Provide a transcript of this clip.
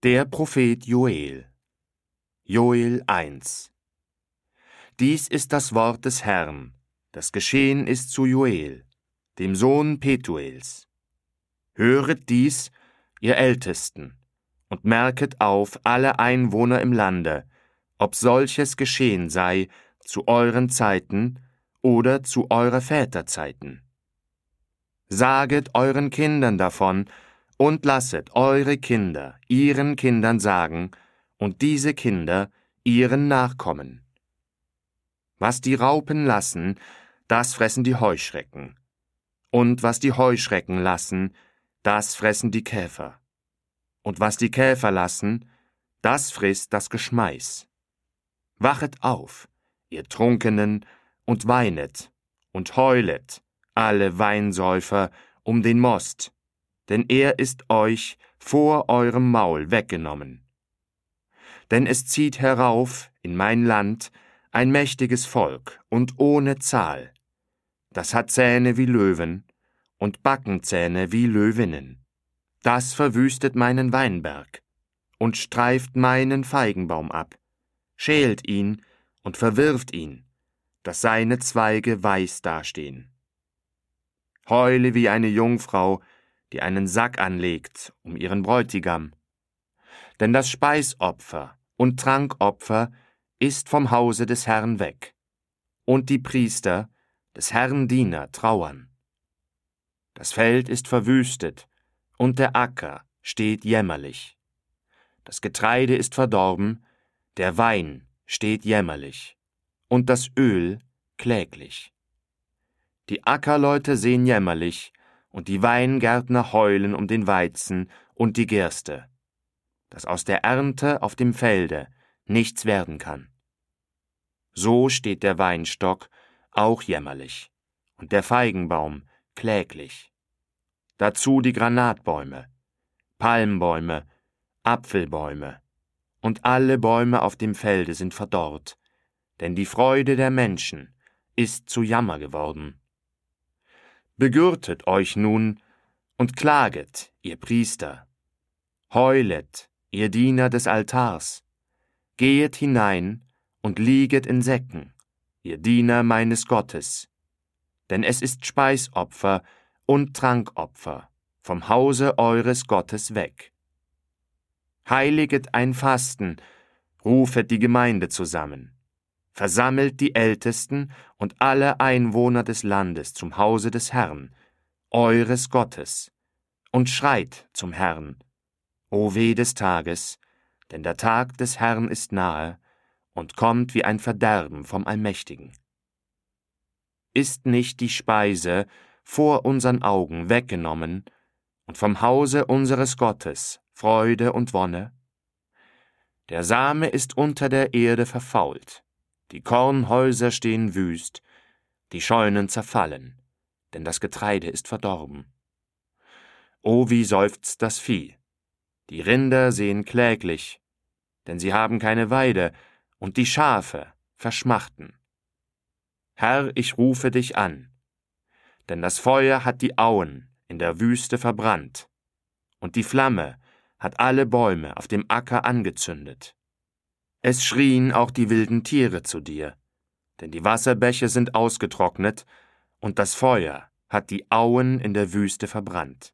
Der Prophet Joel. Joel 1. Dies ist das Wort des Herrn, das geschehen ist zu Joel, dem Sohn Petuels. Höret dies, ihr Ältesten, und merket auf, alle Einwohner im Lande, ob solches geschehen sei zu euren Zeiten oder zu eurer Väter Zeiten. Saget euren Kindern davon, und lasset eure Kinder ihren Kindern sagen, und diese Kinder ihren Nachkommen. Was die Raupen lassen, das fressen die Heuschrecken. Und was die Heuschrecken lassen, das fressen die Käfer. Und was die Käfer lassen, das frisst das Geschmeiß. Wachet auf, ihr Trunkenen, und weinet, und heulet, alle Weinsäufer, um den Most, denn er ist euch vor eurem Maul weggenommen. Denn es zieht herauf in mein Land ein mächtiges Volk und ohne Zahl. Das hat Zähne wie Löwen und Backenzähne wie Löwinnen. Das verwüstet meinen Weinberg und streift meinen Feigenbaum ab, schält ihn und verwirft ihn, dass seine Zweige weiß dastehen. Heule wie eine Jungfrau, die einen Sack anlegt um ihren Bräutigam. Denn das Speisopfer und Trankopfer ist vom Hause des Herrn weg, und die Priester, des Herrn Diener, trauern. Das Feld ist verwüstet, und der Acker steht jämmerlich. Das Getreide ist verdorben, der Wein steht jämmerlich, und das Öl kläglich. Die Ackerleute sehen jämmerlich, und die Weingärtner heulen um den Weizen und die Gerste, dass aus der Ernte auf dem Felde nichts werden kann. So steht der Weinstock auch jämmerlich, und der Feigenbaum kläglich. Dazu die Granatbäume, Palmbäume, Apfelbäume, und alle Bäume auf dem Felde sind verdorrt, denn die Freude der Menschen ist zu Jammer geworden. Begürtet euch nun und klaget, ihr Priester. Heulet, ihr Diener des Altars. Gehet hinein und lieget in Säcken, ihr Diener meines Gottes. Denn es ist Speisopfer und Trankopfer vom Hause eures Gottes weg. Heiliget ein Fasten, rufet die Gemeinde zusammen. Versammelt die Ältesten und alle Einwohner des Landes zum Hause des Herrn, eures Gottes, und schreit zum Herrn, O weh des Tages, denn der Tag des Herrn ist nahe und kommt wie ein Verderben vom Allmächtigen. Ist nicht die Speise vor unseren Augen weggenommen und vom Hause unseres Gottes Freude und Wonne? Der Same ist unter der Erde verfault, die Kornhäuser stehen wüst, die Scheunen zerfallen, denn das Getreide ist verdorben. O wie seufzt das Vieh! Die Rinder sehen kläglich, denn sie haben keine Weide, und die Schafe verschmachten. Herr, ich rufe dich an, denn das Feuer hat die Auen in der Wüste verbrannt, und die Flamme hat alle Bäume auf dem Acker angezündet. Es schrien auch die wilden Tiere zu dir, denn die Wasserbäche sind ausgetrocknet, und das Feuer hat die Auen in der Wüste verbrannt.